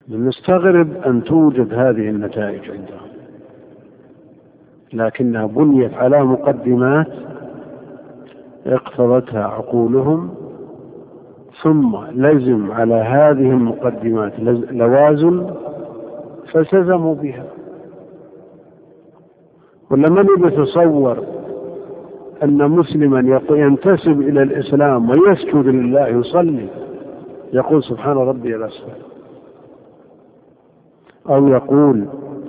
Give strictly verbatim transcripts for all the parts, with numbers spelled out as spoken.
نستغرب أن توجد هذه النتائج عندهم، لكنها بنيت على مقدمات اقتضتها عقولهم، ثم لزم على هذه المقدمات لوازم فالتزموا بها. ولما يتصور أن مسلما ينتسب إلى الإسلام ويسجد لله يصلي يقول سبحان ربي الأسفل، أو يقول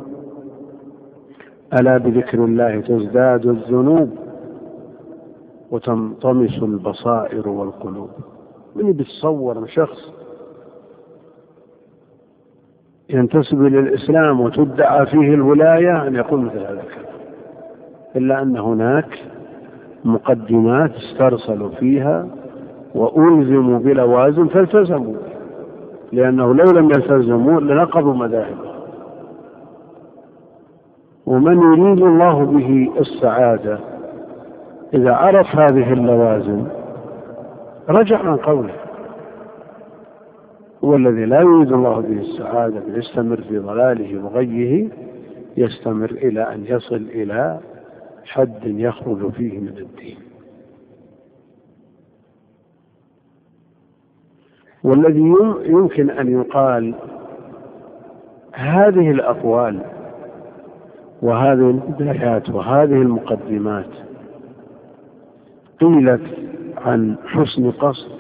ألا بذكر الله تزداد الذنوب وتنطمس البصائر والقلوب، من يتصور شخص ينتسب إلى الإسلام وتدعى فيه الولاية أن يقول مثل هذا الكلام؟ إلا أن هناك مقدمات استرسلوا فيها وألزموا بلوازم فالتزموا، لأنه لو لم يلتزموا لنقضوا مذاهبهم. ومن يريد الله به السعادة إذا عرف هذه اللوازم رجع عن قوله، والذي لا يريد الله به السعادة يستمر في ضلاله وغيه، يستمر إلى أن يصل إلى حد يخرج فيه من الدين. والذي يمكن أن يقال هذه الأقوال وهذه البدايات وهذه المقدمات قيلت عن حسن قصد،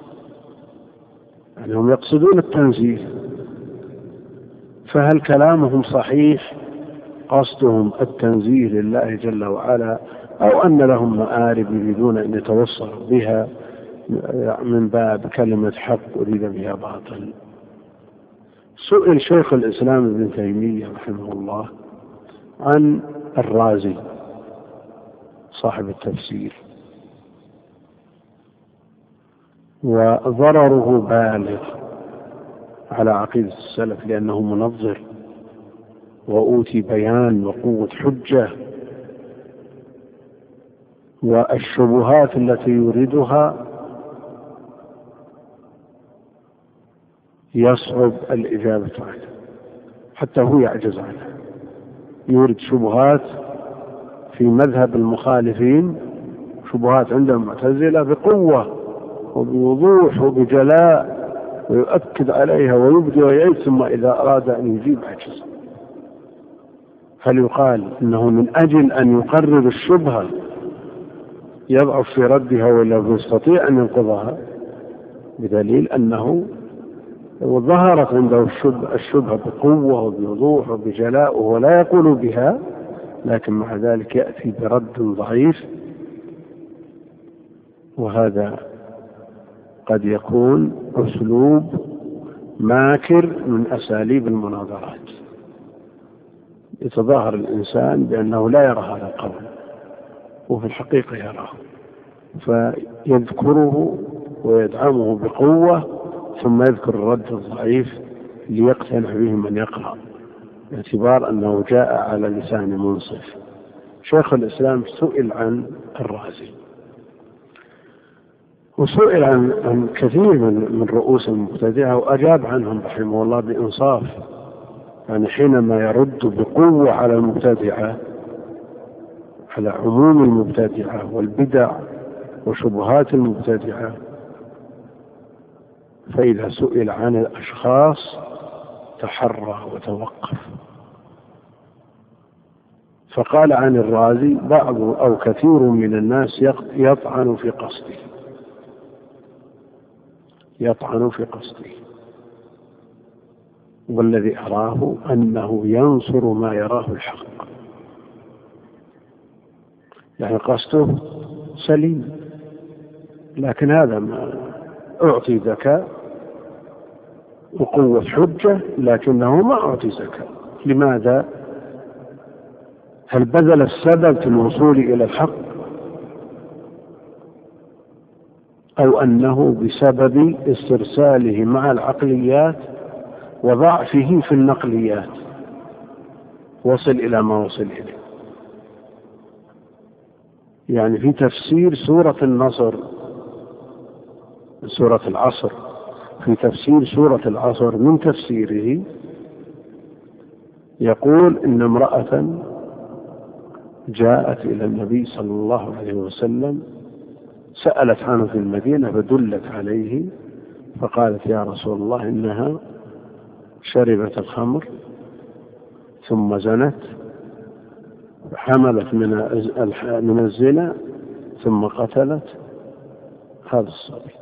أنهم يقصدون التنزيه، فهل كلامهم صحيح قصدهم التنزيه لله جل وعلا، أو أن لهم مآرب يريدون أن يتوصلوا بها من باب كلمة حق أريد بها باطل؟ سئل شيخ الإسلام ابن تيمية رحمه الله عن الرازي صاحب التفسير، وضرره بالغ على عقيدة السلف لأنه منظر وأوتي بيان وقوة حجة، والشبهات التي يريدها يصعب الإجابة عنها، حتى هو يعجز عنها. يورد شبهات في مذهب المخالفين، شبهات عند المعتزلة بقوة وبوضوح وبجلاء، ويؤكد عليها ويبدي ويعيد، ثم إذا أراد أن يجيب عجز. هل يقال إنه من أجل أن يقرر الشبهة يضعف في ردها ولا يستطيع أن ينقضها؟ بدليل أنه ظهرت عنده الشبهة بقوة وبوضوح وبجلاء وهو لا يقول بها، لكن مع ذلك يأتي برد ضعيف، وهذا قد يكون أسلوب ماكر من أساليب المناظرات. يتظاهر الإنسان بأنه لا يرى هذا القول وفي الحقيقة يراه، فيذكره ويدعمه بقوة، ثم يذكر الرد الضعيف ليقتنع به من يقرأ، باعتبار أنه جاء على لسان منصف. شيخ الإسلام سئل عن الرازي، وسئل عن, عن كثير من, من رؤوس المبتدعة، وأجاب عنهم رحمه الله بإنصاف. يعني حينما يرد بقوة على المبتدعة، على عموم المبتدعة والبدع وشبهات المبتدعة، فإذا سئل عن الأشخاص تحرى وتوقف. فقال عن الرازي بعض أو كثير من الناس يطعن في قصده، يطعن في قصده، والذي أراه أنه ينصر ما يراه الحق، يعني قصده سليم، لكن هذا ما أعطي ذكاء وقوة حجة، لكنه ما أعطي زكاة. لماذا؟ هل بذل السبب في الوصول إلى الحق، أو أنه بسبب استرساله مع العقليات وضعفه في النقليات وصل إلى ما وصل إليه؟ يعني في تفسير سورة النصر، سورة العصر، في تفسير سورة العصر من تفسيره يقول إن امرأة جاءت إلى النبي صلى الله عليه وسلم سألت عنه في المدينة فدلت عليه فقالت يا رسول الله إنها شربت الخمر ثم زنت حملت من من الزنا ثم قتلت هذا الصبي.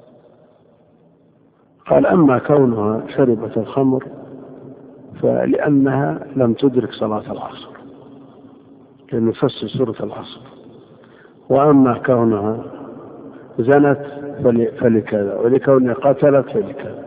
قال أما كونها شربت الخمر فلأنها لم تدرك صلاة العصر لأنه يفسر سورة العصر، وأما كونها زنت فلكذا، ولكونها قتلت فلكذا.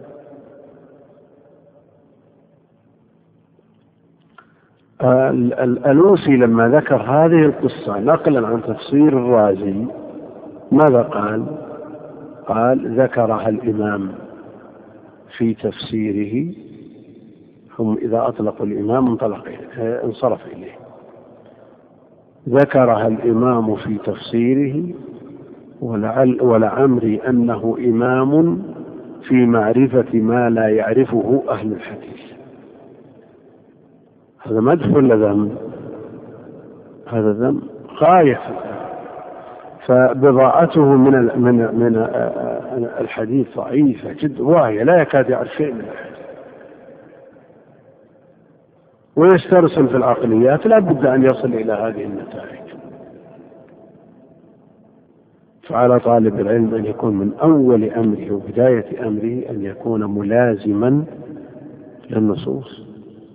الألوسي لما ذكر هذه القصة نقلا عن تفسير الرازي ماذا قال؟ قال ذكرها الإمام في تفسيره، هم إذا أطلقوا الإمام انطلق انصرف إليه، ذكرها الإمام في تفسيره ولعل ولعمري أنه إمام في معرفة ما لا يعرفه أهل الحديث. هذا مدح ولا ذم؟ هذا ذم غاية. فبضاعته من من من الحديث ضعيفة جدا واهية، لا يكاد يعرف شيء من الحديث، ويسترسل في العقليات، لا بد أن يصل إلى هذه النتائج. فعلى طالب العلم أن يكون من أول أمره وبداية أمره أن يكون ملازما للنصوص،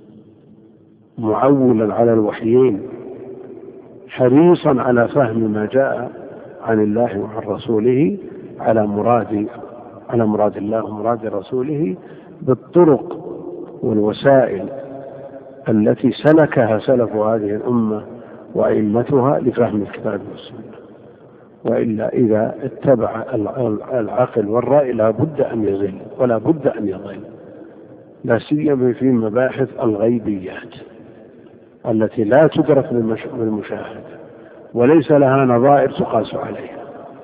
معولا على الوحيين، حريصا على فهم ما جاء عن الله وعن رسوله على مراد على مراد الله ومراد رسوله بالطرق والوسائل التي سلكها سلف هذه الأمة وأئمتها لفهم الكتاب والسنة. وإلا إذا اتبع العقل والرأي لا بد أن يضل ولا بد أن يضل، لا سيما في مباحث الغيبيات التي لا تدرك بالمشاهدة وليس لها نظائر تقاس عليها،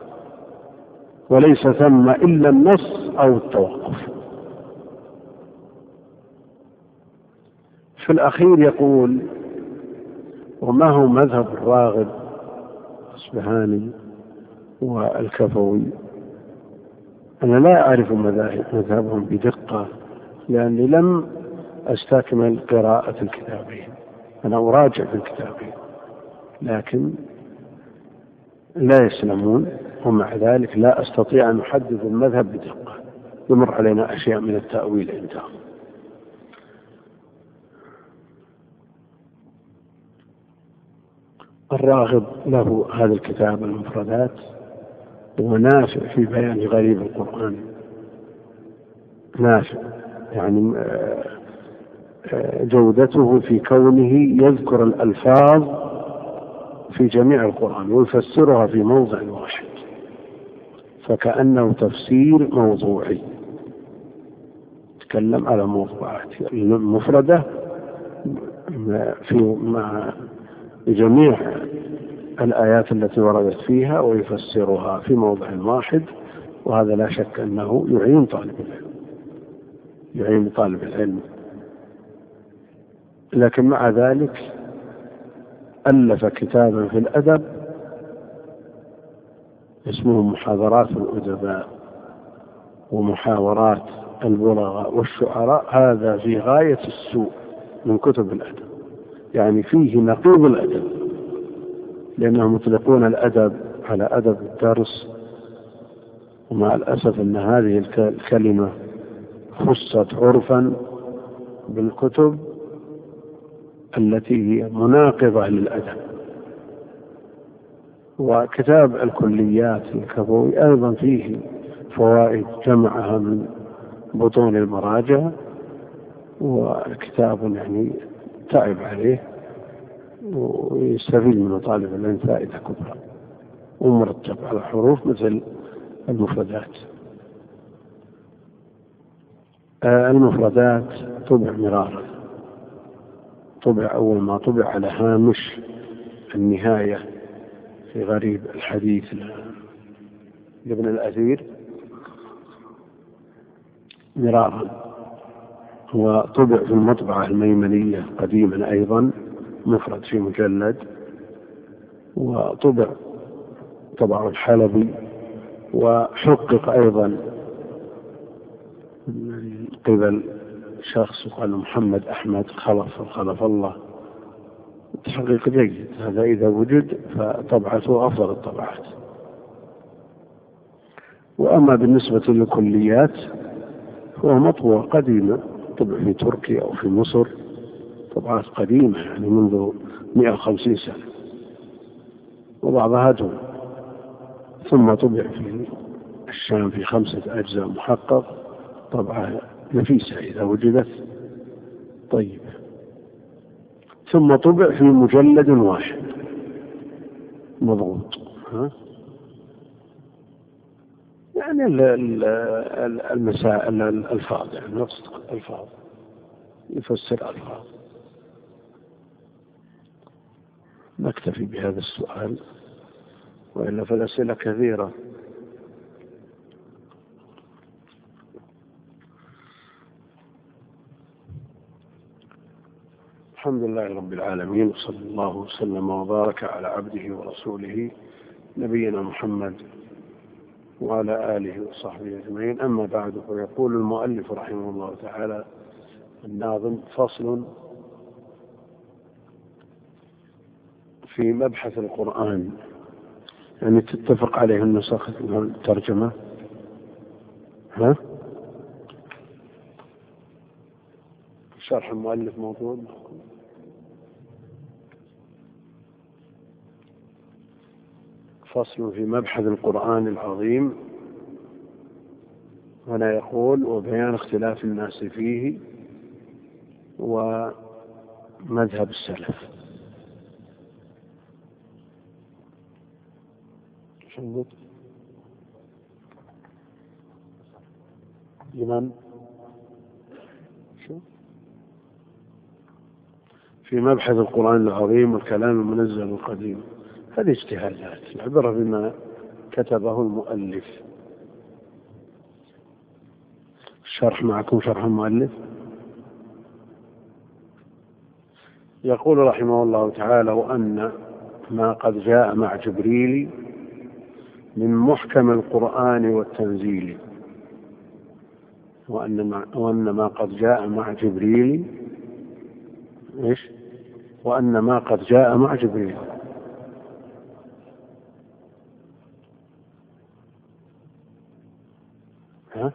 وليس ثم إلا النص أو التوقف. في الأخير يقول: وما هو مذهب الراغب الأصبهاني والكفوي؟ أنا لا أعرف مذهبهم بدقة لأني لم أستكمل قراءة الكتابين، أنا أراجع في الكتابين لكن لا يسلمون، ومع ذلك لا أستطيع أن أحدد المذهب بدقة، يمر علينا أشياء من التأويل عندهم. الراغب له هذا الكتاب المفردات ونافع في بيان غريب القرآن، نافع يعني جودته في كونه يذكر الألفاظ في جميع القرآن ويفسرها في موضع واحد، فكأنه تفسير موضوعي، تكلم على موضوعات المفردة في مع جميع الآيات التي وردت فيها ويفسرها في موضع واحد، وهذا لا شك أنه يعين طالب العلم يعين طالب العلم لكن مع ذلك ألف كتابا في الأدب اسمه محاضرات الأدباء ومحاورات البلغاء والشعراء، هذا في غاية السوء من كتب الأدب، يعني فيه نقيض الأدب، لأنهم يطلقون الأدب على أدب الدرس، ومع الأسف أن هذه الكلمة خصت عرفا بالكتب التي هي مناقضة للأدب. وكتاب الكليات الكفوي أيضا فيه فوائد جمعها من بطون المراجع، وكتاب يعني تعب عليه ويستفيد منه طالب العلم فائدة كبرى، ومرتب على حروف مثل المفردات. المفردات طبع مرارا، طبع أول ما طبع على هامش النهاية في غريب الحديث لابن الأثير، مرارا. وطبع في المطبعة الميمنية قديما أيضا مفرد في مجلد، وطبع طبعه الحلبي، وحقق أيضا من قبل شخص يقال محمد أحمد خلف خلف الله، تحقيق جيد. هذا إذا وجد فطبعته أفضل الطبعات. وأما بالنسبة للكليات هو مطبوع قديمة، طبع في تركيا أو في مصر، طبعات قديمة يعني منذ مئة وخمسين سنة، وبعضها دون. ثم طبع في الشام في خمسة أجزاء محقق، طبعة نفيسة إذا وجدت. طيب، ثم طبع في مجلد واحد مضغوط، ها؟ يعني المسائل الألفاظ، يعني نقصد الألفاظ، يفسر ألفاظ. نكتفي بهذا السؤال، وإلا فالأسئلة كثيرة. الحمد لله رب العالمين، وصلى الله وسلم وبارك على عبده ورسوله نبينا محمد وعلى آله وصحبه أجمعين. أما بعد، فيقول المؤلف رحمه الله تعالى الناظم: فصل في مبحث القرآن. يعني تتفق عليه النسخ الترجمة، ها؟ شرح المؤلف موجود. فصل في مبحث القرآن العظيم. هنا يقول: وبيان اختلاف الناس فيه ومذهب السلف. شنو لمن شو في مبحث القرآن العظيم والكلام المنزل القديم؟ هذه اجتهادات، العبرة بما كتبه المؤلف. الشرح معكم، شرح المؤلف. يقول رحمه الله تعالى: وأن ما قد جاء مع جبريل من محكم القرآن والتنزيل. وأن ما, وأن ما قد جاء مع جبريل إيش؟ وأن ما قد جاء مع جبريل. ها؟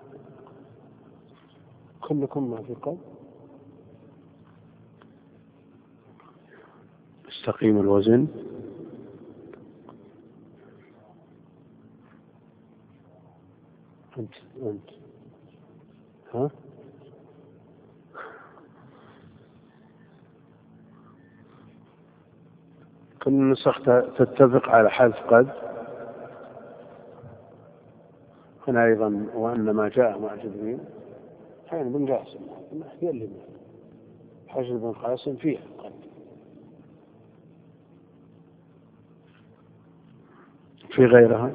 كلكم ما في قلب. استقيم الوزن. أنت أنت ها؟ كل النسخ تتفق على حذف قد. هنا أيضا: وأن ما جاء مع جبريل. حين بن قاسم هي اللي حجر بن قاسم فيها قد. في غيرها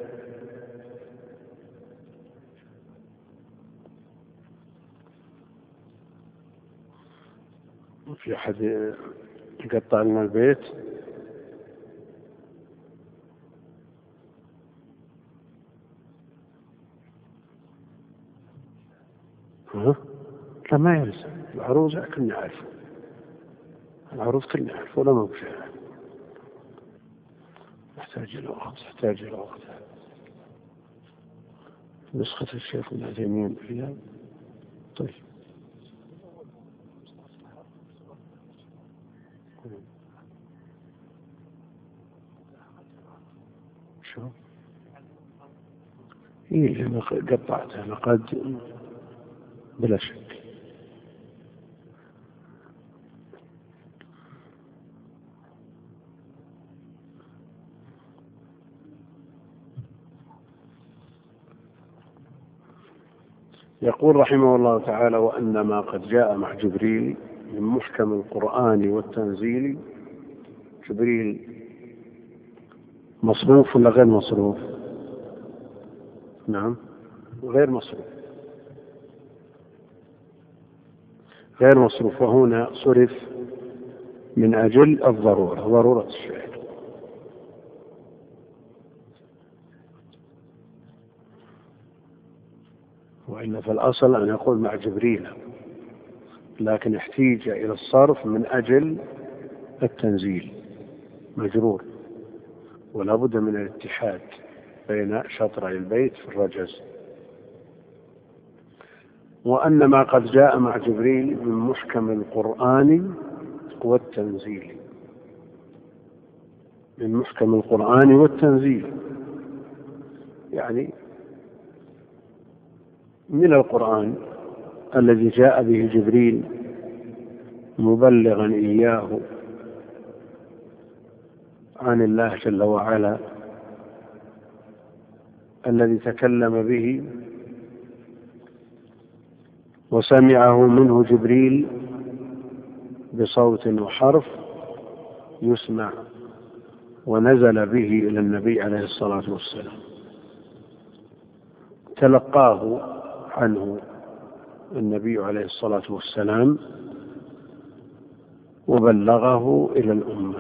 في أحد يقطع لنا البيت؟ ها؟ لا، ما يلزم. العروض كلنا نعرف، العروض كلنا نعرف، ولا ما بشيء. يحتاج إلى وقت، يحتاج إلى وقت. نسخة الشيخ ابن عثيمين فيها. طيب، شو هي اللي قطعتها لقد بلا شك. يقول رحمه الله تعالى: وأن ما قد جاء مع جبريل من محكم القرآن والتنزيل. جبريل مصروف ولا غير مصروف؟ نعم، غير مصروف. غير مصروف، وهنا صرف من أجل الضرورة، ضرورة الشعر. وإلا فالأصل أن يقول مع جبريل، لكن احتيج إلى الصرف من أجل التنزيل، مجرور، ولا بد من الاتحاد بين شطري البيت في الرجز. وأن ما قد جاء مع جبريل من محكم القرآن والتنزيل، من محكم القرآن والتنزيل، يعني من القرآن الذي جاء به جبريل مبلغا إياه عن الله جل وعلا، الذي تكلم به وسمعه منه جبريل بصوت وحرف يسمع، ونزل به إلى النبي عليه الصلاة والسلام، تلقاه عنه النبي عليه الصلاة والسلام وبلغه إلى الأمة،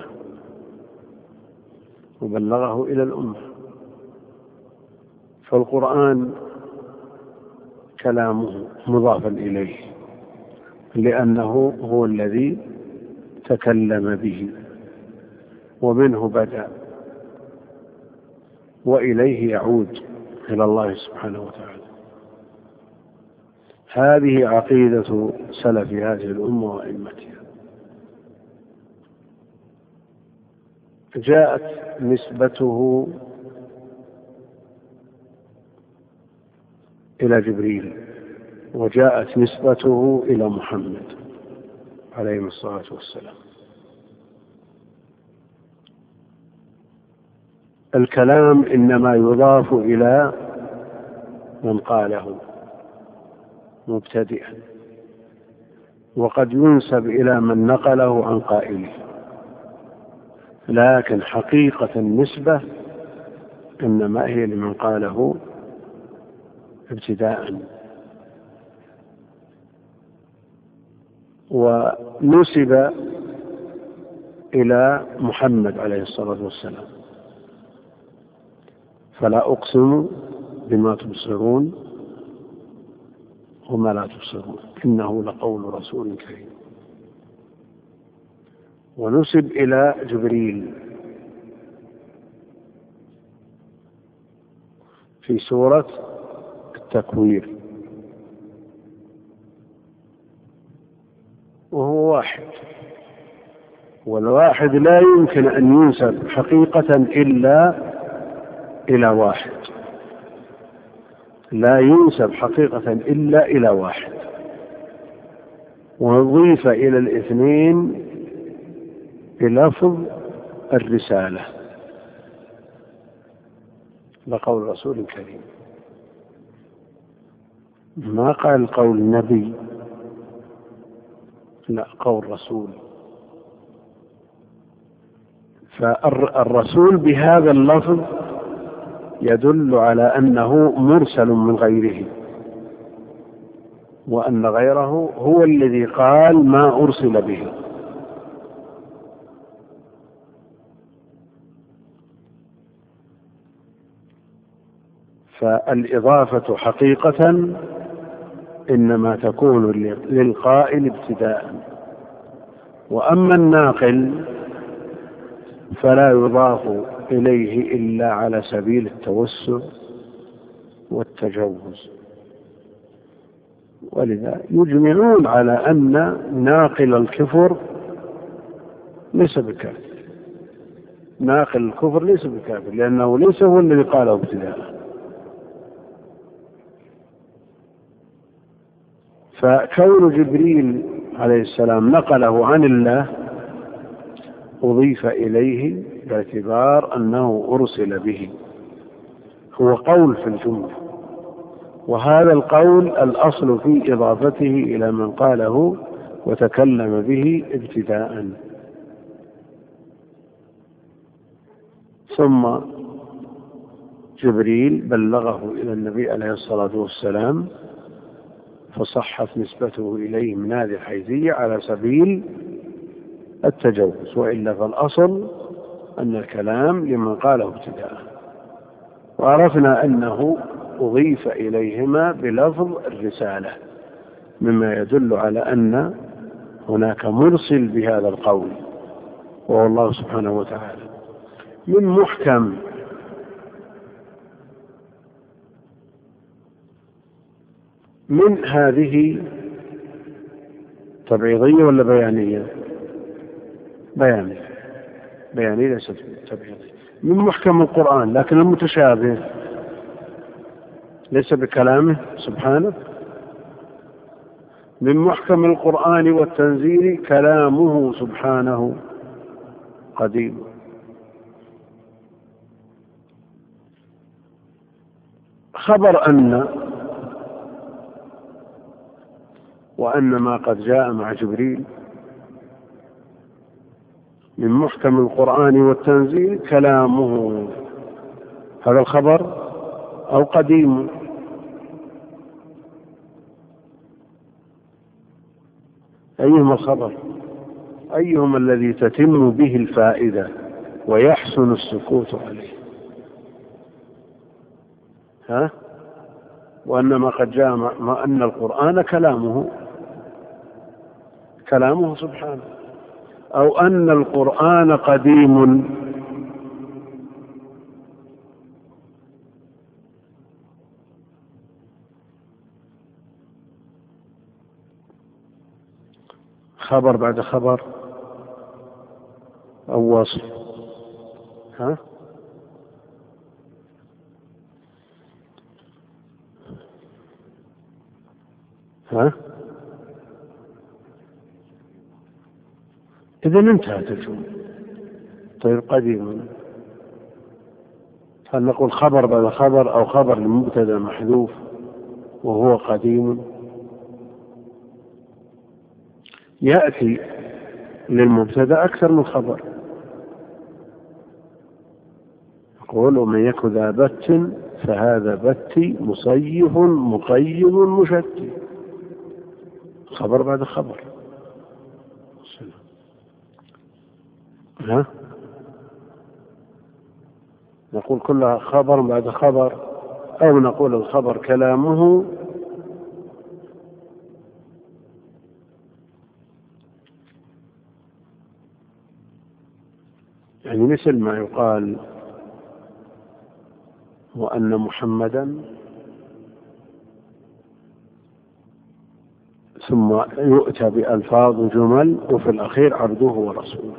وبلغه إلى الأمة. فالقرآن كلامه مضافا إليه، لأنه هو الذي تكلم به ومنه بدأ وإليه يعود، إلى الله سبحانه وتعالى. هذه عقيدة سلف هذه الأمة وأئمتها. جاءت نسبته إلى جبريل، وجاءت نسبته إلى محمد عليه الصلاة والسلام. الكلام إنما يضاف إلى من قاله مبتدئا، وقد ينسب إلى من نقله عن قائله، لكن حقيقة النسبة إنما هي لمن قاله ابتداء. ونسب إلى محمد عليه الصلاة والسلام: فلا أقسم بما تبصرون وما لا تبصرون إنه لقول رسول كريم. ونسب إلى جبريل في سورة التكوير، وهو واحد، والواحد لا يمكن أن ينسب حقيقة إلا إلى واحد، لا ينسب حقيقة إلا إلى واحد، وأضيف إلى الاثنين بلفظ الرسالة لقول رسول كريم. ما قال قول نبي، لا، قول رسول. فالرسول بهذا اللفظ يدل على أنه مرسل من غيره، وأن غيره هو الذي قال ما أرسل به. فالإضافة حقيقة إنما تكون للقائل ابتداء، وأما الناقل فلا يضاف إليه إلا على سبيل التوسع والتجوز. ولذا يجمعون على أن ناقل الكفر ليس بكافر، ناقل الكفر ليس بكافر، لأنه ليس هو الذي قاله ابتداء. فكون جبريل عليه السلام نقله عن الله أضيف إليه باعتبار أنه أرسل به، هو قول في الجملة، وهذا القول الأصل في إضافته إلى من قاله وتكلم به ابتداء. ثم جبريل بلغه إلى النبي عليه الصلاة والسلام، فصحت نسبته إليه من هذه الحيثية على سبيل التجوز، وإلا فالأصل أن الكلام لمن قاله ابتداء. وعرفنا أنه أضيف إليهما بلفظ الرسالة، مما يدل على أن هناك مرسل بهذا القول وهو الله سبحانه وتعالى. من محكم من هذه تبعيضية ولا بيانية؟ بيانية، بيانية ليست تبعيضية. من محكم القرآن، لكن المتشابه ليس بكلامه سبحانه. من محكم القرآن والتنزيل كلامه سبحانه قديم. خبر أن وأن ما قد جاء مع جبريل من محكم القرآن والتنزيل كلامه، هذا الخبر أو قديم. أيهما الخبر؟ أيهما الذي تتم به الفائدة ويحسن السكوت عليه؟ ها؟ وأن ما قد جاء ما أن القرآن كلامه كلامه سبحانه، أو أن القرآن قديم. خبر بعد خبر أو وصف؟ ها؟ ها؟ إذا انتهت الجملة. طيب قديم، هل نقول خبر بعد خبر أو خبر لمبتدأ محذوف وهو قديم؟ يأتي للمبتدأ أكثر من خبر. يقول ومن يك ذا بت فهذا بتي مصيف مقيم مشتي، خبر بعد خبر. ها؟ نقول كلها خبر بعد خبر، أو نقول الخبر كلامه يعني مثل ما يقال وأن محمدا ثم يؤتى بألفاظ جمل وفي الأخير عبده ورسوله.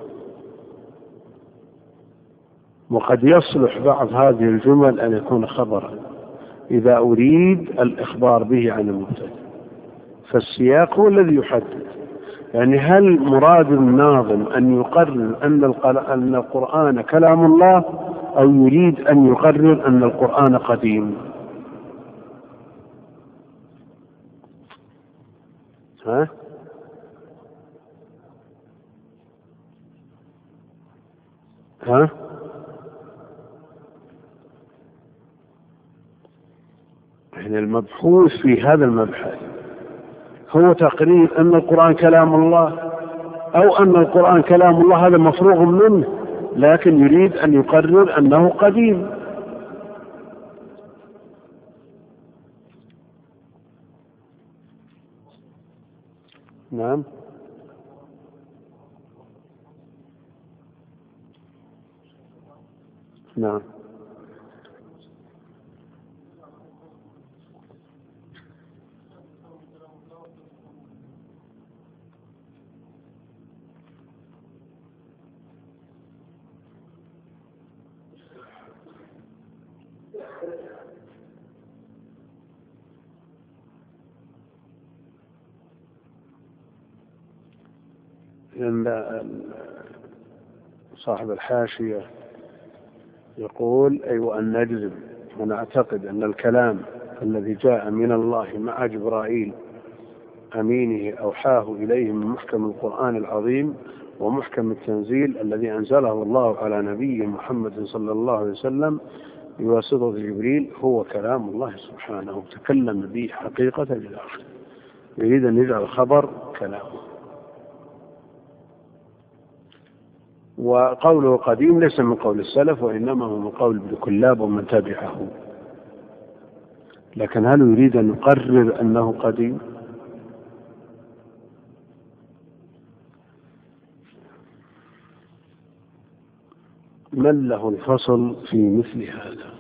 وقد يصلح بعض هذه الجمل أن يكون خبرا إذا أريد الإخبار به عن المبتدأ، فالسياق هو الذي يحدد. يعني هل مراد الناظم أن يقرر أن القرآن كلام الله، أو يريد أن يقرر أن القرآن قديم؟ ها؟ ها؟ يعني المبحوث في هذا المبحث هو تقرير أن القرآن كلام الله، أو أن القرآن كلام الله هذا مفروغ منه، لكن يريد أن يقرر أنه قديم. نعم. نعم. صاحب الحاشية يقول أي أيوة أن نجزم ونعتقد أن الكلام الذي جاء من الله مع جبرائيل أمينه أوحاه إليه من محكم القرآن العظيم ومحكم التنزيل الذي أنزله الله على نبيه محمد صلى الله عليه وسلم بواسطة جبريل هو كلام الله سبحانه، تكلم به حقيقة للآخر. يريد أن يجعل الخبر كلامه. وقوله قديم ليس من قول السلف، وإنما هو من قول ابن كلاب ومن تبعه. لكن هل يريد أن يقرر أنه قديم؟ من له الفصل في مثل هذا؟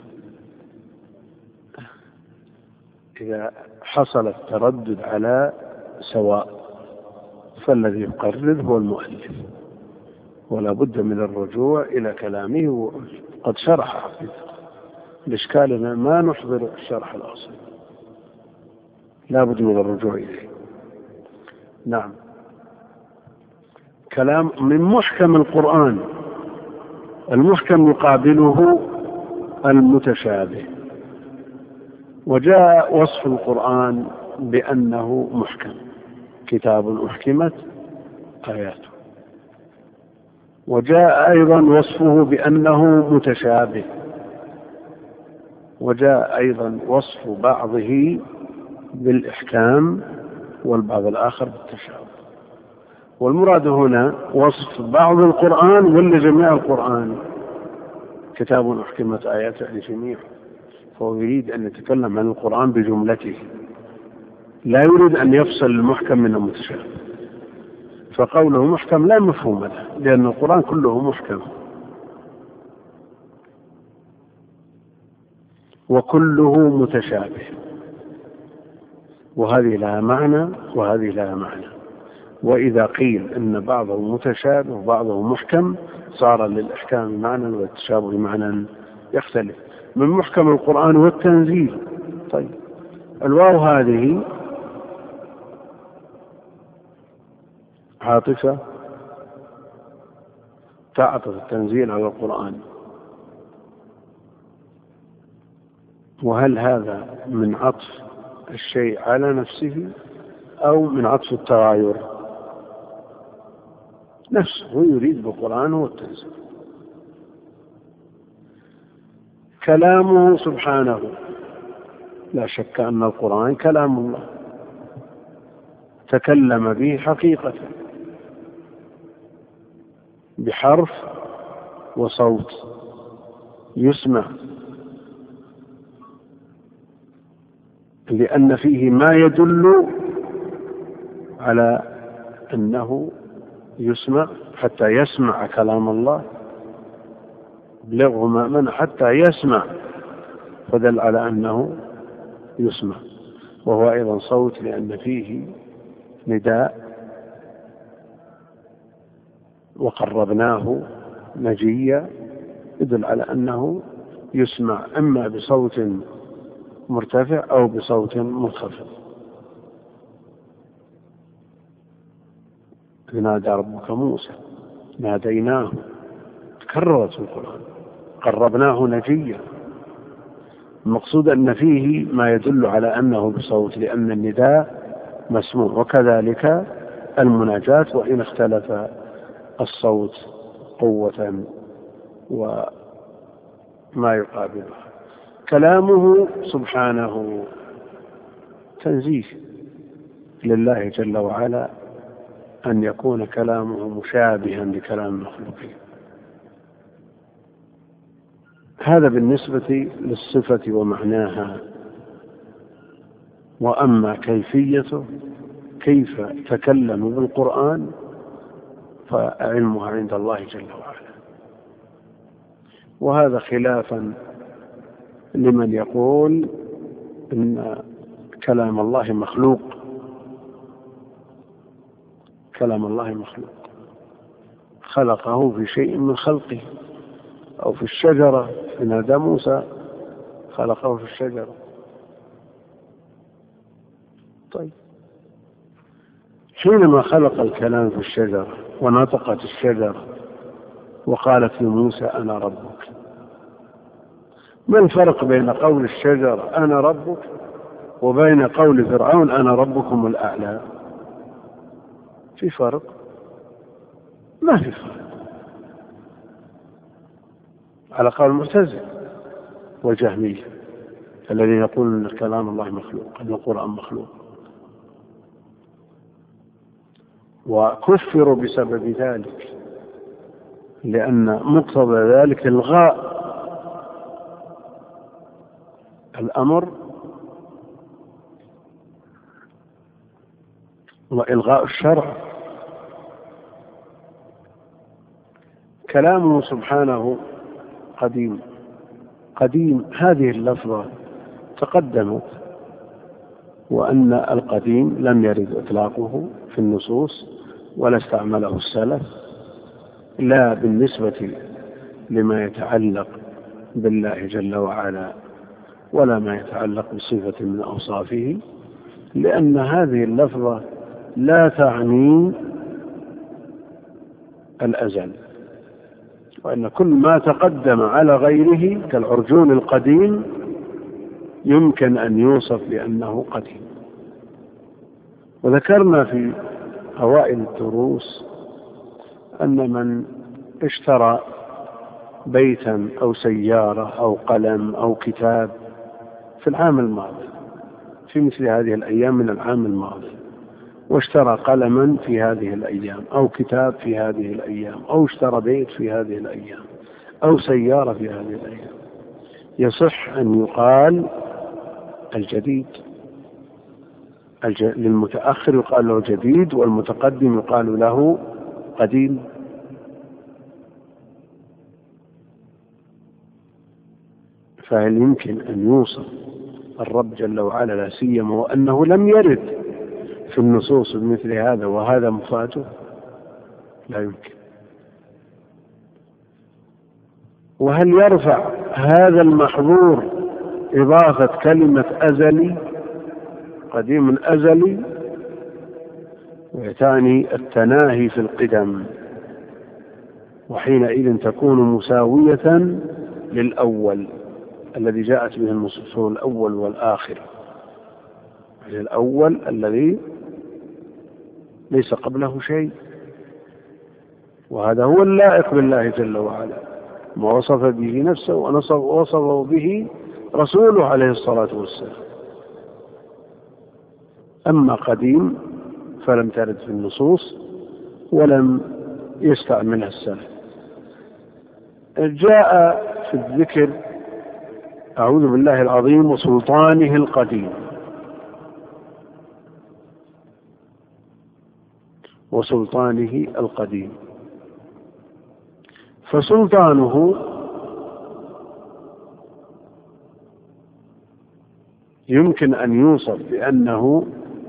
إذا حصل التردد على سواء فالذي يقرر هو المؤلف، ولا بد من الرجوع إلى كلامه، وقد شرح حقيقة الإشكال ما نحضر الشرح الأصلي، لا بد من الرجوع إليه. نعم. كلام من محكم القرآن، المحكم يقابله المتشابه، وجاء وصف القرآن بأنه محكم، كتاب أحكمت آياته. وجاء أيضا وصفه بأنه متشابه، وجاء أيضا وصف بعضه بالإحكام والبعض الآخر بالتشابه. والمراد هنا وصف بعض القرآن ولا جميع القرآن؟ كتاب أحكمت آياته يعني جميع، فهو يريد أن يتكلم عن القرآن بجملته، لا يريد أن يفصل المحكم من المتشابه. فقوله محكم لا مفهوم له، لأن القرآن كله محكم وكله متشابه، وهذه لها معنى وهذه لها معنى. وإذا قيل أن بعضه متشابه وبعضه محكم صار للإحكام معنى والتشابه معنى يختلف. من محكم القرآن والتنزيل. طيب الواو هذه عاطفة تعطف التنزيل على القرآن، وهل هذا من عطف الشيء على نفسه أو من عطف التغاير؟ نفسه يريد بالقرآن هو التنزيل. كلامه سبحانه، لا شك أن القرآن كلام الله تكلم به حقيقة بحرف وصوت يسمع، لأن فيه ما يدل على أنه يسمع حتى يسمع كلام الله، بلغه ما منع حتى يسمع، فدل على أنه يسمع. وهو أيضا صوت لأن فيه نداء، وقربناه نجيا، يدل على أنه يسمع إما بصوت مرتفع أو بصوت منخفض. نادى ربك موسى، ناديناه، تكررت في القرآن. قربناه نجيا، المقصود أن فيه ما يدل على أنه بصوت لأن النداء مسموع. وكذلك المناجاة وإن اختلف الصوت قوة وما يقابلها. كلامه سبحانه تنزيه لله جل وعلا أن يكون كلامه مشابها لكلام المخلوقين. هذا بالنسبة للصفة ومعناها. وأما كيفيته كيف تكلم بالقرآن فعلمها عند الله جل وعلا. وهذا خلافا لمن يقول إن كلام الله مخلوق. كلام الله مخلوق، خلقه في شيء من خلقه، أو في الشجرة، نادى موسى خلقه في الشجرة. طيب حينما خلق الكلام في الشجرة ونطقت الشجرة وقالت لموسى أنا ربك، ما الفرق بين قول الشجرة أنا ربك وبين قول فرعون أنا ربكم الأعلى؟ في فرق؟ ما في فرق، على قول المعتزلة والجهمية الذين يقولون أن كلام الله مخلوق، أن القرآن مخلوق. وكفروا بسبب ذلك، لأن مقتضى ذلك إلغاء الأمر وإلغاء الشرع. كلامه سبحانه قديم. قديم هذه اللفظة تقدمت، وأن القديم لم يرد إطلاقه في النصوص ولا استعمله السلف، لا بالنسبة لما يتعلق بالله جل وعلا ولا ما يتعلق بصفة من أوصافه، لأن هذه اللفظة لا تعني الأزل، وأن كل ما تقدم على غيره كالعرجون القديم يمكن أن يوصف بأنه قديم. وذكرنا في أوائل الدروس أن من اشترى بيتا أو سيارة أو قلم أو كتاب في العام الماضي، في مثل هذه الأيام من العام الماضي، واشترى قلما في هذه الأيام أو كتاب في هذه الأيام أو اشترى بيت في هذه الأيام أو سيارة في هذه الأيام، يصح أن يقال الجديد. للمتأخر يقال له جديد، والمتقدم يقال له قديم. فهل يمكن أن يوصف الرب جل وعلا لا سيما وأنه لم يرد في النصوص بمثل هذا وهذا مفاجئ؟ لا يمكن. وهل يرفع هذا المحظور إضافة كلمة أزلي، قديم أزلي، ويتعني التناهي في القدم، وحينئذ تكون مساوية للأول الذي جاءت به النصوص، الأول والآخر، الأول الذي ليس قبله شيء، وهذا هو اللائق بالله جل وعلا، ما وصف به نفسه ووصفه به رسوله عليه الصلاة والسلام. أما قديم فلم ترد في النصوص ولم يستعملها السلف. جاء في الذكر أعوذ بالله العظيم وسلطانه القديم، وسلطانه القديم. فسلطانه يمكن أن يوصف بأنه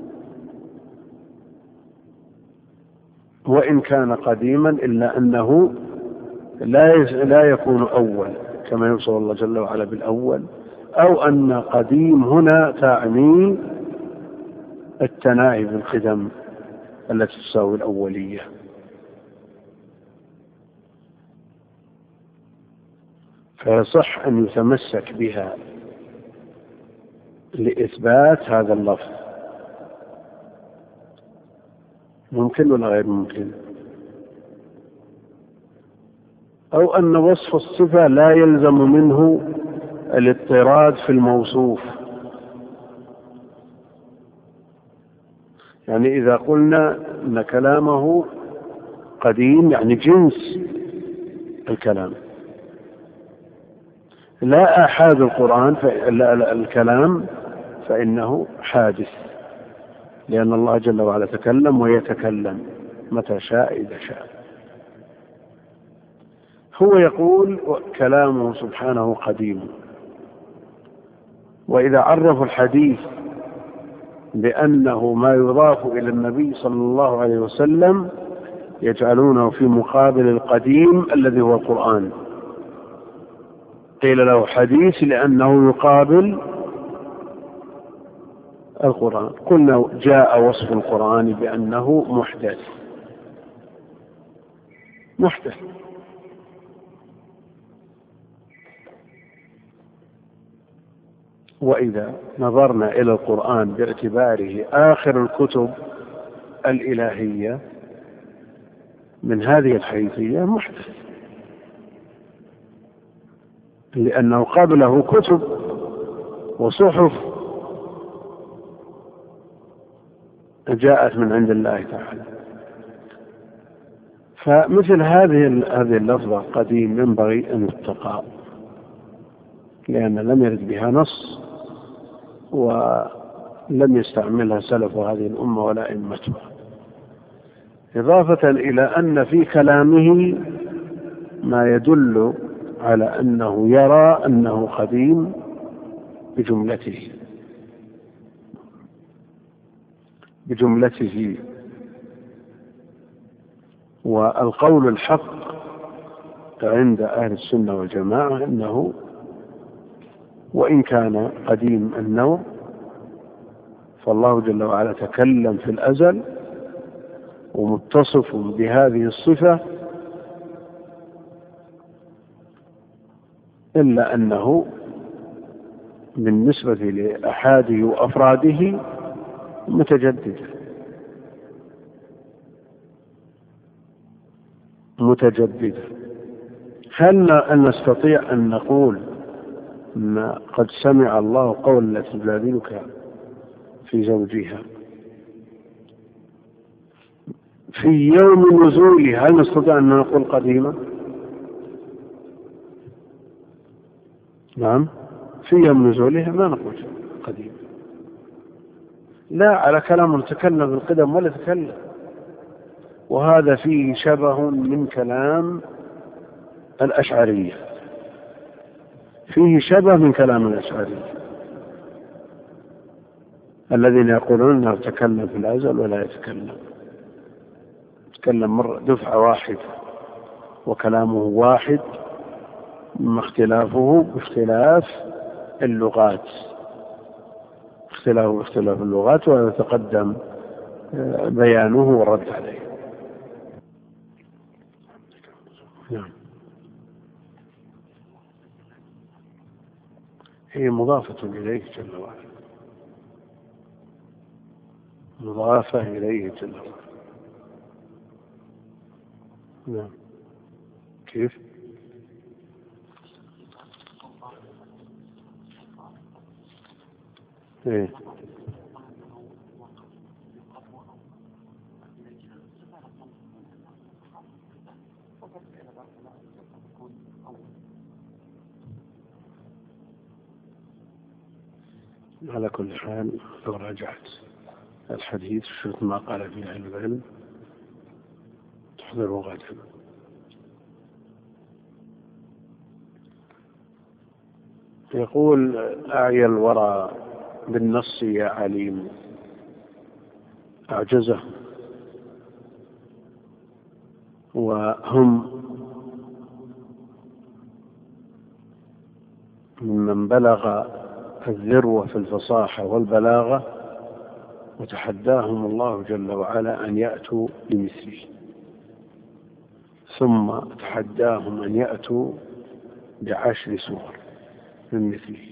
وإن كان قديما إلا أنه لا لا يكون أول كما يوصف الله جل وعلا بالأول، أو أن قديم هنا تعني التناهي بالقدم التي تساوي الأولية. فيصح أن يتمسك بها لإثبات هذا اللفظ. ممكن ولا غير ممكن؟ أو أن وصف الصفة لا يلزم منه الاضطراد في الموصوف. يعني إذا قلنا أن كلامه قديم يعني جنس الكلام، لا آحاد القرآن الكلام فإنه حادث، لأن الله جل وعلا تكلم ويتكلم متى شاء إذا شاء. هو يقول كلامه سبحانه قديم. وإذا عرفوا الحديث بأنه ما يضاف إلى النبي صلى الله عليه وسلم يجعلونه في مقابل القديم الذي هو القرآن. قيل له حديث لأنه يقابل القرآن. قلنا جاء وصف القرآن بأنه محدث محدث وإذا نظرنا إلى القرآن باعتباره آخر الكتب الإلهية من هذه الحيثية محدث، لأنه قبله كتب وصحف جاءت من عند الله تعالى، فمثل هذه هذه اللفظة قديم ينبغي أن يتقى، لأن لم يرد بها نص ولم يستعملها سلف هذه الأمة ولا أئمتها، إضافة إلى أن في كلامه ما يدل على أنه يرى أنه قديم بجملته بجملته والقول الحق عند أهل السنة والجماعة أنه وإن كان قديم النوع فالله جل وعلا تكلم في الأزل ومتصف بهذه الصفة، إلا أنه بالنسبة لأحاده وأفراده متجدد متجدد هل نستطيع أن نقول أن قد سمع الله قول التي تجادلك في زوجها في يوم نزولها، هل نستطيع أن نقول قديمة؟ نعم، في يوم نزولها ما نقول قديمة، لا على كلام نتكلم بالقدم ولا تكلم، وهذا فيه شبه من كلام الأشعرية، فيه شبه من كلام الأشعرية الذين يقولون أنه يتكلم في الأزل ولا يتكلم، يتكلم مرة دفعة واحدة وكلامه واحد، ما اختلافه باختلاف اللغات، اختلافه باختلاف اللغات، وهذا تقدم بيانه والرد عليه. نعم، هي مضافة إليه جل وعلا، مضافة إليه جل وعلا. نعم، كيف؟ إيه؟ على كل حال لو راجعت الحديث شفت ما قال فيه أهل العلم تحضر غدا. يقول أعيا الورى بالنص يا عليم، أعجزه وهم ممن بلغ الذروة في الفصاحة والبلاغة، وتحداهم الله جل وعلا أن يأتوا بمثله، ثم تحداهم أن يأتوا بعشر سور من مثله،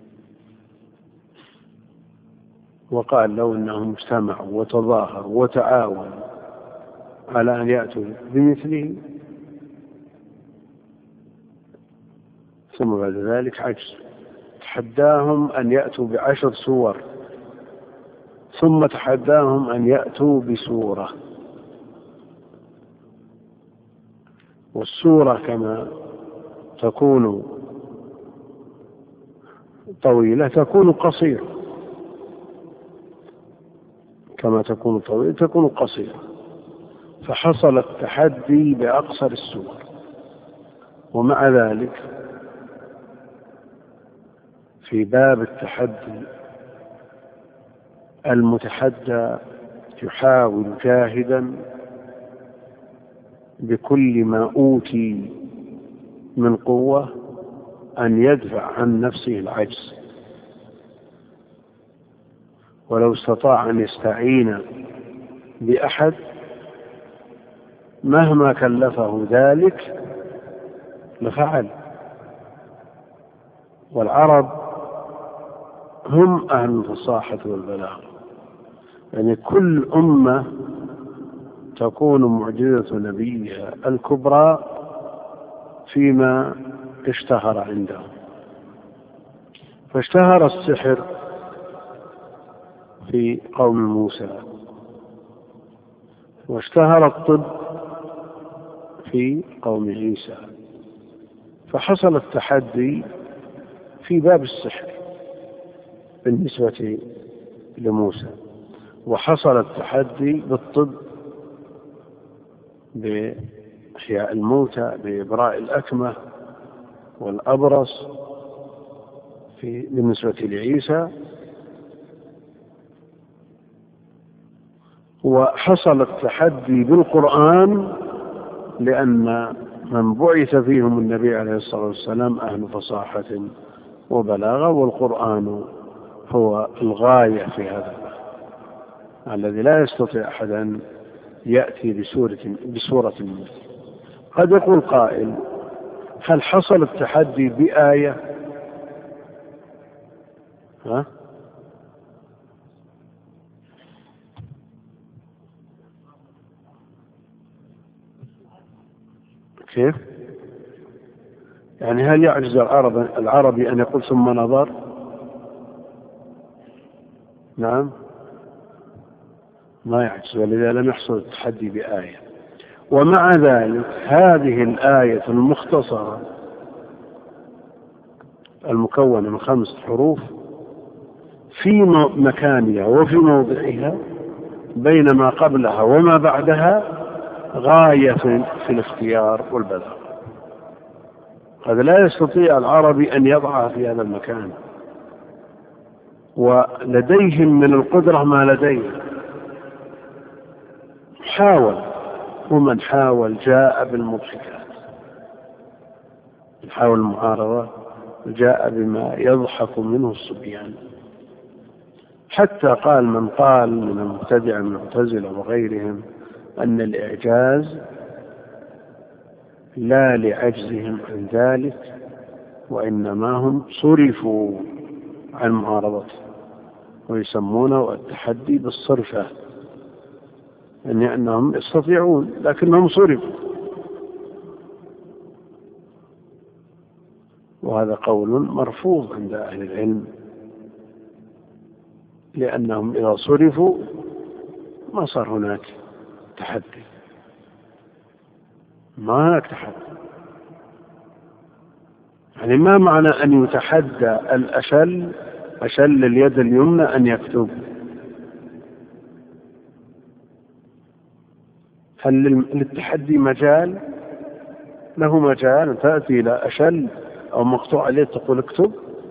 وقال لو أنهم اجتمعوا وتظاهروا وتعاونوا على أن يأتوا بمثله ثم بعد ذلك عجز، تحداهم أن يأتوا بعشر سور ثم تحداهم أن يأتوا بسورة، والسورة كما تكون طويلة تكون قصيرة، كما تكون طويلة تكون قصيرة، فحصل التحدي بأقصر السور. ومع ذلك في باب التحدي المتحدى يحاول جاهدا بكل ما أوتي من قوة أن يدفع عن نفسه العجز، ولو استطاع أن يستعين بأحد مهما كلفه ذلك لفعل. والعرب هم أهل الفصاحة والبلاغة، يعني كل أمة تكون معجزة نبيها الكبرى فيما اشتهر عندهم، فاشتهر السحر في قوم موسى، واشتهر الطب في قوم عيسى، فحصل التحدي في باب السحر بالنسبة لموسى، وحصل التحدي بالطب بإحياء الموتى، بإبراء الأكمة والأبرص في بالنسبة لعيسى، وحصل التحدي بالقرآن لأن من بعث فيهم النبي عليه الصلاة والسلام أهل فصاحة وبلاغة، والقرآن هو الغاية في هذا الذي لا يستطيع أحد أن يأتي بسورة بسورة منه. قد يقول قائل: هل حصل التحدي بآية؟ ها؟ كيف؟ يعني هل يعجز العرب العربي أن يقول ثم نظر؟ نعم ما يعجز، ولذا لم يحصل التحدي بآية. ومع ذلك هذه الآية المختصرة المكونة من خمس حروف في مكانها وفي موضعها بين ما قبلها وما بعدها غاية في الاختيار والبلاغة. هذا لا يستطيع العربي أن يضعها في هذا المكان، ولديهم من القدرة ما لديه. حاول، ومن حاول جاء بالمضحكات، من حاول المعارضة جاء بما يضحك منه الصبيان. حتى قال من قال من المبتدع المعتزلة وغيرهم أن الإعجاز لا لعجزهم عن ذلك، وإنما هم صرفوا عن معارضته، ويسمونه التحدي بالصرفة، يعني أنهم يستطيعون لكنهم صرفوا. وهذا قول مرفوض عند أهل العلم، لأنهم إذا صرفوا ما صار هناك تحدي، ما هناك تحدي. يعني ما معنى أن يتحدى الأشل أشل اليد اليمنى أن يكتب؟ هل للتحدي مجال؟ له مجال تأتي إلى أشل أو مقطوع عليه تقول اكتب؟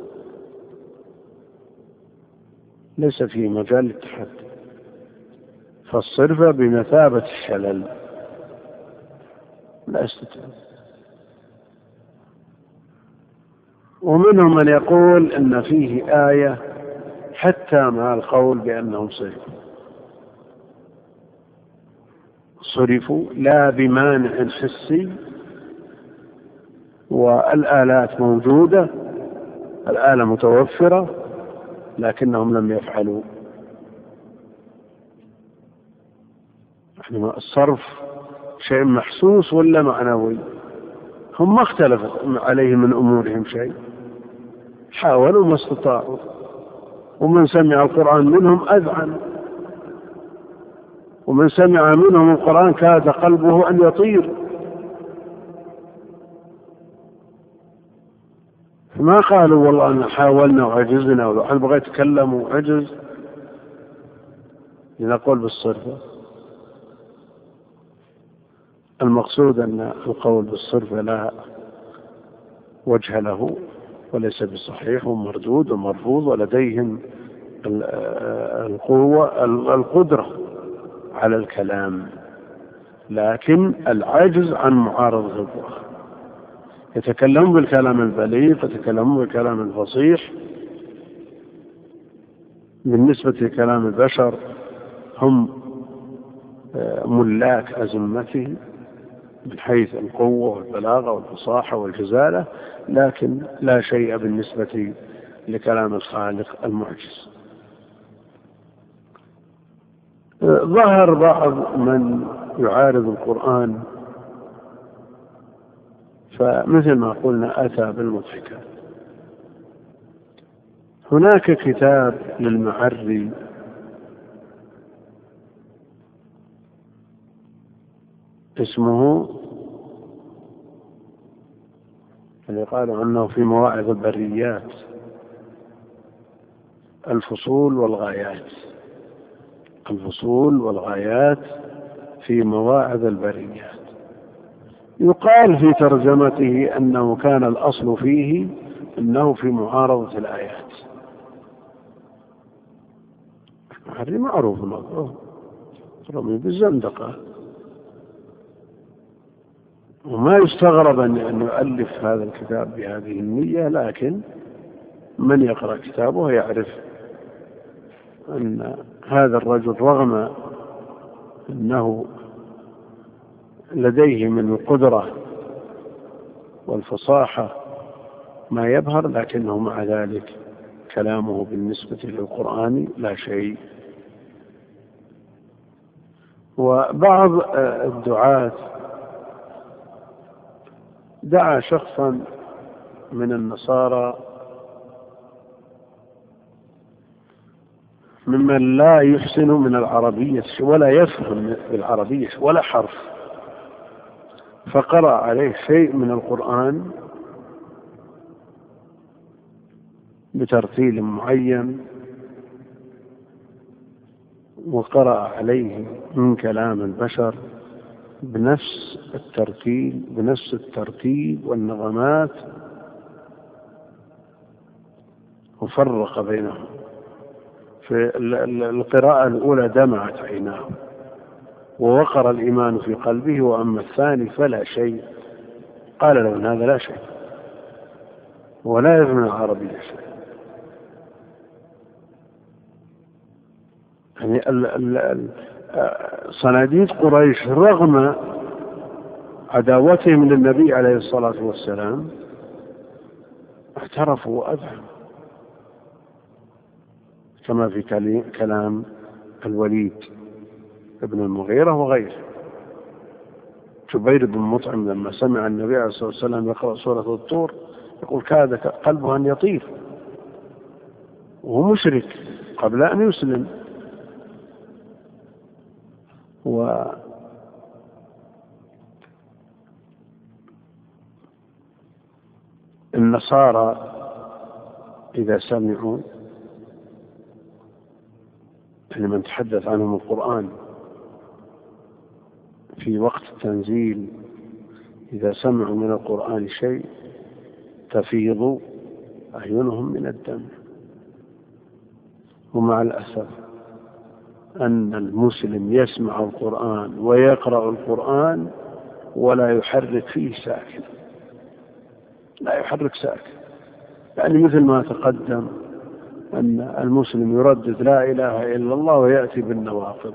ليس فيه مجال للتحدي. فالصرفة بمثابة الشلل، لا يستطيع. ومنهم من يقول إن فيه آية حتى مع القول بأنهم صرفوا صرفوا لا بمانع حسي، والآلات موجودة، الآلة متوفرة، لكنهم لم يفعلوا. الصرف شيء محسوس ولا معنوي؟ هم ما اختلف عليه من أمورهم شيء، حاولوا ما استطاعوا. ومن سمع القرآن منهم أذعن، ومن سمع منهم القرآن كاد قلبه أن يطير. ما قالوا والله أن حاولنا وعجزنا، ولو أن بغيت أتكلم وعجز لنقول بالصرفة. المقصود أن القول بالصرفة لا وجه له، وليس بصحيح، ومردود ومرفوض، ولديهم القوة القدرة على الكلام، لكن العجز عن معارضة القرآن. يتكلمون بالكلام البليغ، يتكلمون بالكلام الفصيح. بالنسبة لكلام البشر هم ملاك أزمته من حيث القوة والبلاغة والفصاحة والجزالة، لكن لا شيء بالنسبة لكلام الخالق المعجز. ظهر بعض من يعارض القرآن، فمثل ما قلنا أتى بالمضحكات. هناك كتاب للمعري اسمه اللي قالوا أنه في مواعظ البريات الفصول والغايات، الفصول والغايات في مواعظ البريات. يقال في ترجمته أنه كان الأصل فيه أنه في معارضة الآيات. هذه معروف الموضوع، رمي بالزندقة، وما يستغرب أن يؤلف هذا الكتاب بهذه النية، لكن من يقرأ كتابه يعرف أن هذا الرجل رغم أنه لديه من القدرة والفصاحة ما يبهر، لكنه مع ذلك كلامه بالنسبة للقرآن لا شيء. وبعض الدعاة دعا شخصا من النصارى ممن لا يحسن من العربية ولا يفهم بالعربية ولا حرف، فقرأ عليه شيء من القرآن بترتيل معين، وقرأ عليه من كلام البشر بنفس الترتيل بنفس الترتيب والنغمات، وفرق بينهم. في القراءة الأولى دمعت عيناه ووقر الإيمان في قلبه، وأما الثاني فلا شيء. قال له إن هذا لا شيء ولا يفهم العربية شيء. يعني ال ال ال صناديد قريش رغم عداوتهم للنبي عليه الصلاة والسلام اعترفوا وأذعنوا، كما في كلام الوليد ابن المغيرة وغيره. جبير بن مطعم لما سمع النبي عليه الصلاة والسلام يقرأ سورة الطور يقول كاد قلبه أن يطير، وهو مشرك قبل أن يسلم. والنصارى إذا سمعوا لمن تحدث عنهم القرآن في وقت التنزيل، إذا سمعوا من القرآن شيء تفيض أعينهم من الدم. ومع الأسف أن المسلم يسمع القرآن ويقرأ القرآن ولا يحرك فيه ساكن، لا يحرك ساكن. يعني مثل ما تقدم أن المسلم يردد لا إله إلا الله ويأتي بالنواقض،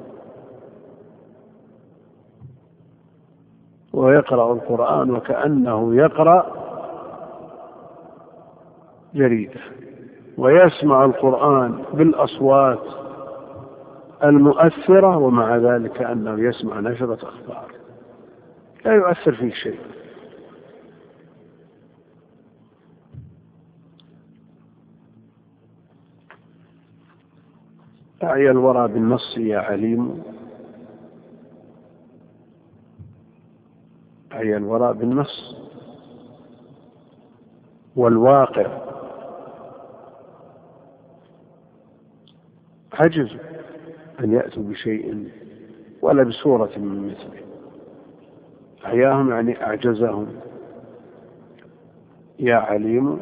ويقرأ القرآن وكأنه يقرأ جريدة، ويسمع القرآن بالأصوات المؤثرة، ومع ذلك كأنه يسمع نشرة أخبار، لا يؤثر فيه شيء. أعيا الورى بالنص يا عليم، أعيا الورى بالنص، والواقع عجز أن يأتوا بشيء ولا بصورة من مثله. أحياهم يعني أعجزهم. يا عليم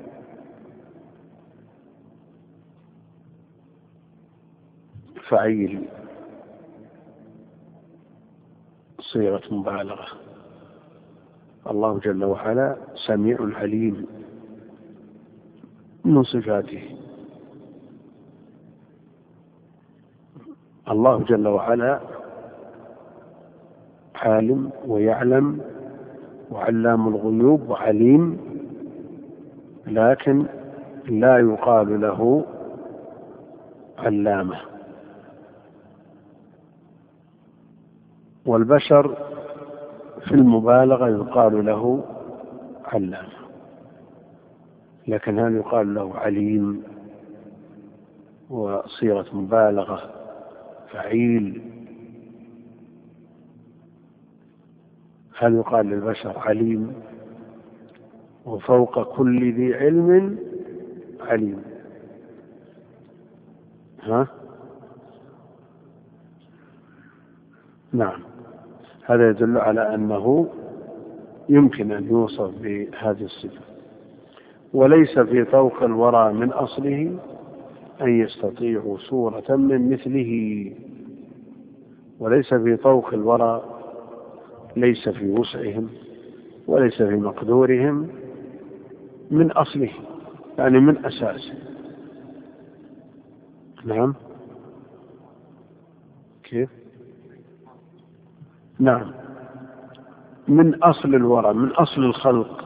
فعيل صيغة مبالغة. الله جل وعلا سميع عليم من صفاته. الله جل وعلا عالم ويعلم وعلام الغيوب وعليم، لكن لا يقال له علامة. والبشر في المبالغة يقال له علامة، لكن هل يقال له عليم وصيغة مبالغة فعيل؟ هل يقال للبشر عليم وفوق كل ذي علم عليم. ها؟ نعم، هذا يدل على أنه يمكن أن يوصف بهذه الصفة. وليس في طوق الورى من أصله أن يستطيعوا صورة من مثله. وليس في طوق الورى، ليس في وسعهم وليس في مقدورهم من أصله، يعني من أساسه. نعم، كيف؟ نعم، من أصل الورى، من أصل الخلق،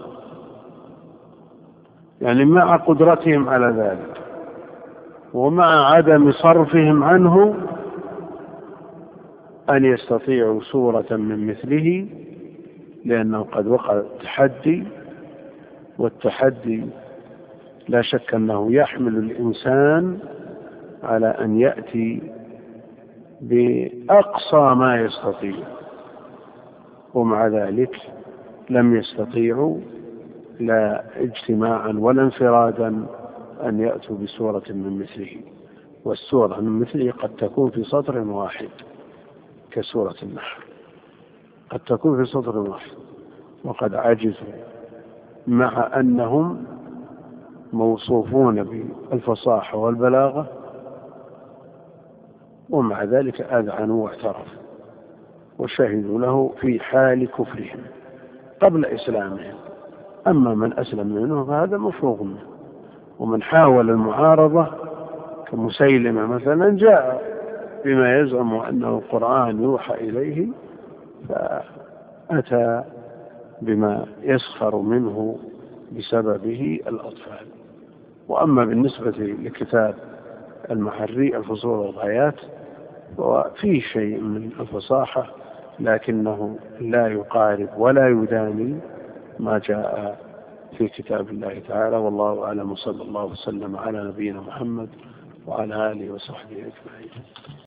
يعني مع قدرتهم على ذلك ومع عدم صرفهم عنه أن يستطيعوا صورة من مثله، لأنه قد وقع التحدي، والتحدي لا شك أنه يحمل الإنسان على أن يأتي بأقصى ما يستطيع، ومع ذلك لم يستطيعوا لا اجتماعا ولا انفرادا أن يأتوا بسورة من مثله. والسورة من مثله قد تكون في سطر واحد كسورة النحل، قد تكون في سطر واحد، وقد عجزوا مع أنهم موصوفون بالفصاحة والبلاغة، ومع ذلك أذعنوا واعترفوا وشهدوا له في حال كفرهم قبل إسلامهم. أما من أسلم منه فهذا مفروغ منه، ومن حاول المعارضة كمسيلمة مثلا جاء بما يزعم أنه قرآن يوحى إليه، فأتى بما يسخر منه بسببه الأطفال. وأما بالنسبة لكتاب المحري الفصول والغايات وفيه شيء من الفصاحة، لكنه لا يقارب ولا يداني ما جاء في كتاب الله تعالى. والله أعلم، صلى الله وسلم على نبينا محمد وعلى آله وصحبه أجمعين.